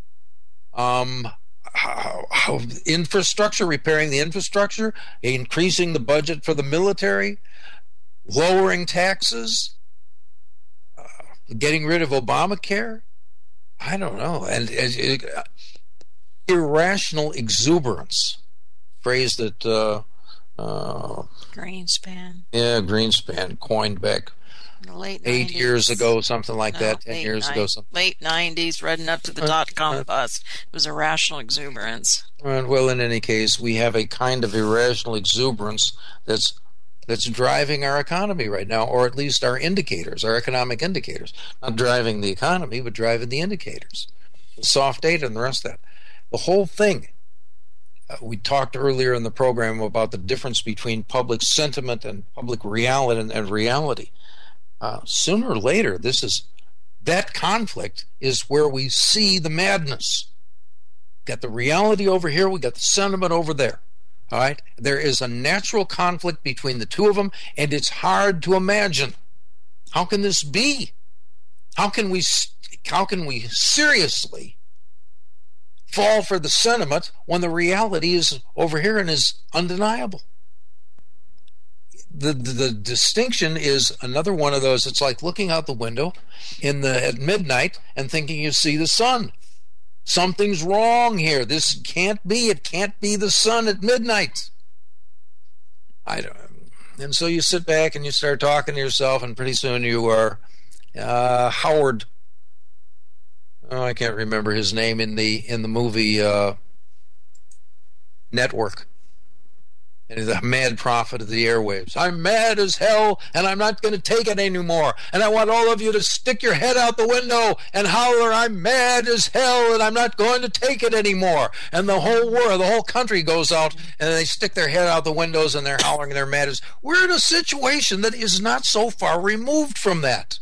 Um, how, how, infrastructure, repairing the infrastructure, increasing the budget for the military, lowering taxes, uh, getting rid of Obamacare. I don't know. And, and uh, irrational exuberance, phrase that uh, uh, Greenspan, yeah, Greenspan coined back in the late eight nineties. years ago, something like No, that, ten late years ni- ago. Something. Late nineties, running up to the Uh, dot com uh, bust. It was irrational exuberance. Well, in any case, we have a kind of irrational exuberance that's that's driving our economy right now, or at least our indicators, our economic indicators. Not driving the economy, but driving the indicators, the soft data and the rest of that. The whole thing. Uh, we talked earlier in the program about the difference between public sentiment and public reality and, and reality. Uh, sooner or later, this is that conflict is where we see the madness. Got the reality over here, we got the sentiment over there. All right, there is a natural conflict between the two of them, and it's hard to imagine. How can this be? How can we? How can we seriously fall for the sentiment when the reality is over here and is undeniable? The, the the distinction is another one of those. It's like looking out the window in the at midnight and thinking you see the sun. Something's wrong here. This can't be. It can't be the sun at midnight. I don't. And so you sit back and you start talking to yourself, and pretty soon you are uh, Howard. Oh, I can't remember his name in the in the movie uh, Network. And he's a mad prophet of the airwaves. I'm mad as hell, and I'm not going to take it anymore. And I want all of you to stick your head out the window and holler, I'm mad as hell, and I'm not going to take it anymore. And the whole world, the whole country goes out, and they stick their head out the windows, and they're hollering, and they're mad as... We're in a situation that is not so far removed from that.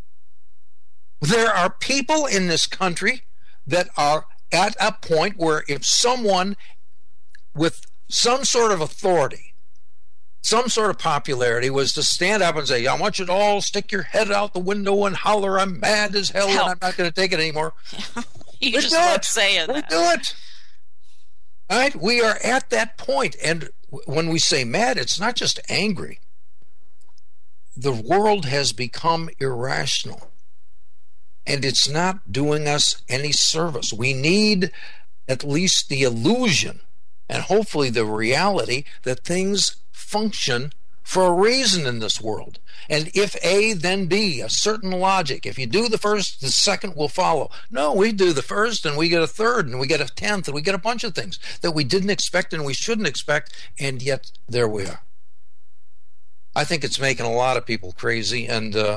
There are people in this country that are at a point where if someone with some sort of authority, some sort of popularity was to stand up and say, I want you to all stick your head out the window and holler, I'm mad as hell, Help. and I'm not going to take it anymore. You we just do love it. saying we that. do it. All right? We are at that point. And when we say mad, it's not just angry. The world has become irrational. And it's not doing us any service. We need at least the illusion and hopefully the reality that things function for a reason in this world. And if A, then B, a certain logic. If you do the first, the second will follow. No, we do the first and we get a third and we get a tenth and we get a bunch of things that we didn't expect and we shouldn't expect, and yet there we are. I think it's making a lot of people crazy, and uh,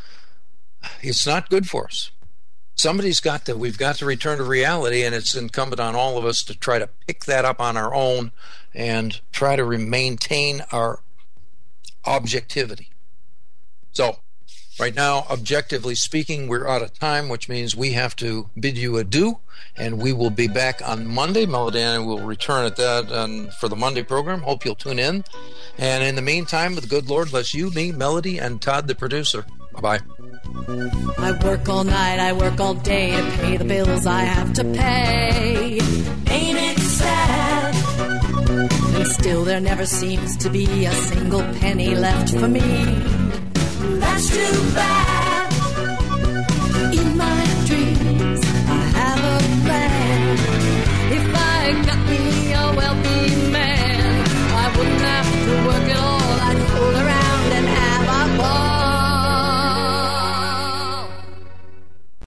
it's not good for us. Somebody's got to, we've got to return to reality, and it's incumbent on all of us to try to pick that up on our own and try to maintain our objectivity. So, right now, objectively speaking, we're out of time, which means we have to bid you adieu, and we will be back on Monday. Melody and I will return at that and for the Monday program. Hope you'll tune in. And in the meantime, the good Lord bless you, me, Melody, and Todd, the producer. Bye-bye. I work all night, I work all day to pay the bills I have to pay. Ain't it sad? And still there never seems to be a single penny left for me. That's too bad.